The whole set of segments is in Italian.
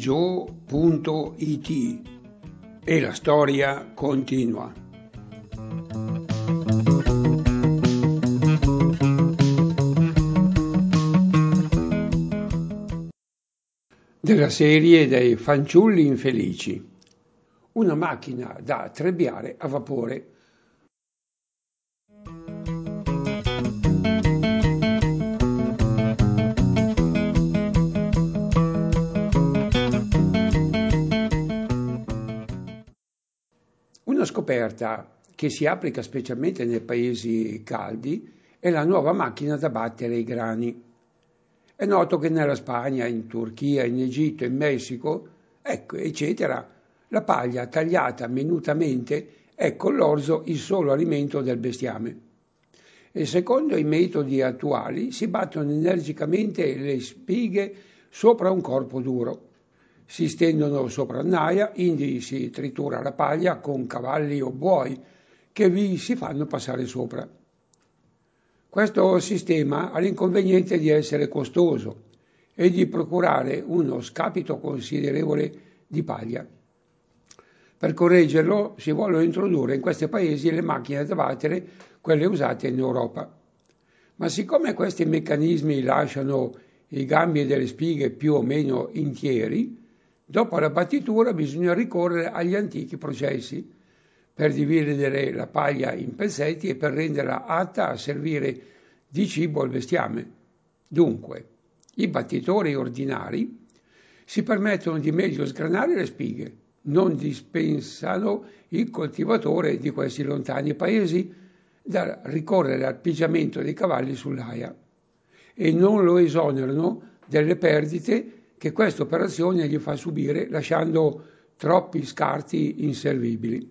Joe.it e la storia continua. Della serie dei fanciulli infelici. Una macchina da trebbiare a vapore. Una scoperta che si applica specialmente nei paesi caldi è la nuova macchina da battere i grani. È noto che nella Spagna, in Turchia, in Egitto, in Messico, eccetera, la paglia tagliata minutamente è con l'orzo il solo alimento del bestiame. E secondo i metodi attuali si battono energicamente le spighe sopra un corpo duro. Si stendono sopra naia, indi si tritura la paglia con cavalli o buoi che vi si fanno passare sopra. Questo sistema ha l'inconveniente di essere costoso e di procurare uno scapito considerevole di paglia. Per correggerlo si vogliono introdurre in questi paesi le macchine da battere, quelle usate in Europa. Ma siccome questi meccanismi lasciano i gambi delle spighe più o meno intieri, dopo la battitura bisogna ricorrere agli antichi processi per dividere la paglia in pezzetti e per renderla atta a servire di cibo al bestiame. Dunque, i battitori ordinari si permettono di meglio sgranare le spighe, non dispensano il coltivatore di questi lontani paesi da ricorrere al pigiamento dei cavalli sull'aia e non lo esonerano delle perdite che questa operazione gli fa subire, lasciando troppi scarti inservibili.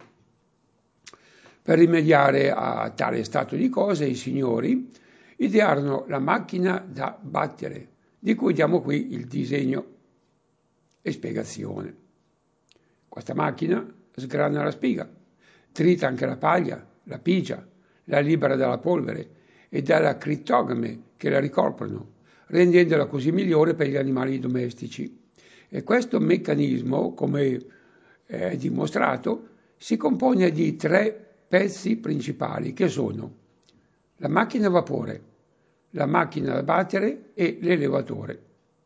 Per rimediare a tale stato di cose, i signori idearono la macchina da battere, di cui diamo qui il disegno e spiegazione. Questa macchina sgrana la spiga, trita anche la paglia, la pigia, la libera dalla polvere e dalla crittogame che la ricoprono, rendendola così migliore per gli animali domestici. E questo meccanismo, come è dimostrato, si compone di 3 pezzi principali che sono la macchina a vapore, la macchina da battere e l'elevatore.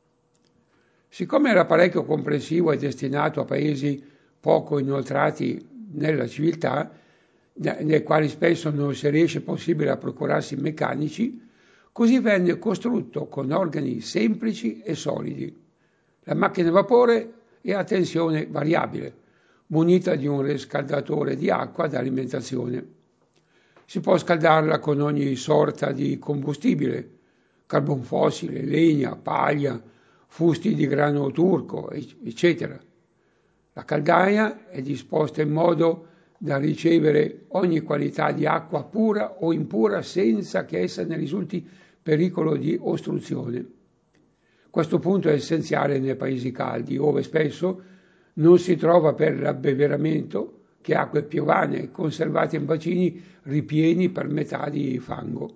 Siccome l'apparecchio complessivo è destinato a paesi poco inoltrati nella civiltà, nei quali spesso non si riesce possibile a procurarsi meccanici, così venne costrutto con organi semplici e solidi. La macchina a vapore è a tensione variabile, munita di un riscaldatore di acqua da alimentazione. Si può scaldarla con ogni sorta di combustibile, carbon fossile, legna, paglia, fusti di grano turco, eccetera. La caldaia è disposta in modo da ricevere ogni qualità di acqua pura o impura senza che essa ne risulti pericolo di ostruzione. Questo punto è essenziale nei paesi caldi, dove spesso non si trova per l'abbeveramento che acque piovane conservate in bacini ripieni per metà di fango.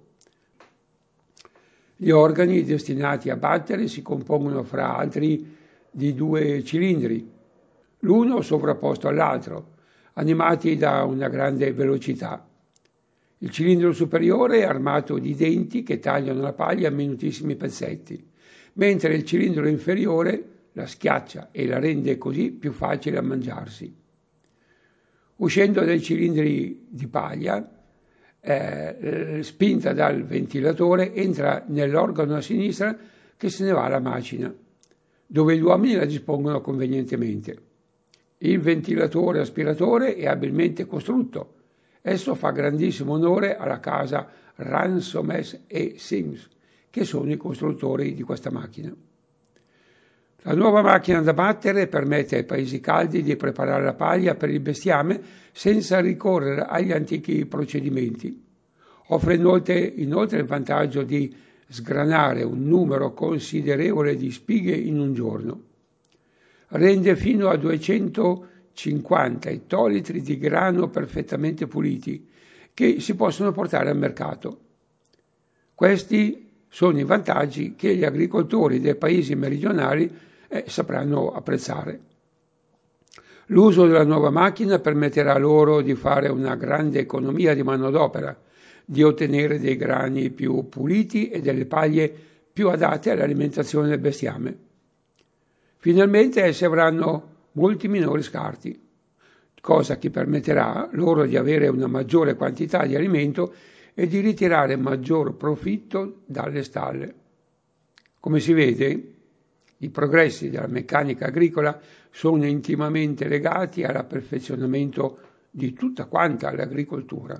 Gli organi destinati a battere si compongono fra altri di 2 cilindri, l'uno sovrapposto all'altro, animati da una grande velocità. Il cilindro superiore è armato di denti che tagliano la paglia a minutissimi pezzetti, mentre il cilindro inferiore la schiaccia e la rende così più facile a mangiarsi. Uscendo dai cilindri di paglia, spinta dal ventilatore, entra nell'organo a sinistra che se ne va alla macina, dove gli uomini la dispongono convenientemente. Il ventilatore aspiratore è abilmente costrutto. Esso fa grandissimo onore alla casa Ransomes e Sims, che sono i costruttori di questa macchina. La nuova macchina da battere permette ai paesi caldi di preparare la paglia per il bestiame senza ricorrere agli antichi procedimenti. Offre inoltre il vantaggio di sgranare un numero considerevole di spighe in un giorno. Rende fino a 250 ettolitri di grano perfettamente puliti che si possono portare al mercato. Questi sono i vantaggi che gli agricoltori dei paesi meridionali sapranno apprezzare. L'uso della nuova macchina permetterà loro di fare una grande economia di manodopera, di ottenere dei grani più puliti e delle paglie più adatte all'alimentazione del bestiame. Finalmente essi avranno molti minori scarti, cosa che permetterà loro di avere una maggiore quantità di alimento e di ritirare maggior profitto dalle stalle. Come si vede, i progressi della meccanica agricola sono intimamente legati al perfezionamento di tutta quanta l'agricoltura.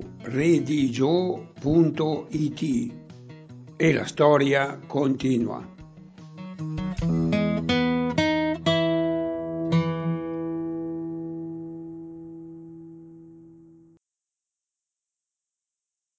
www.redigio.it e la storia continua.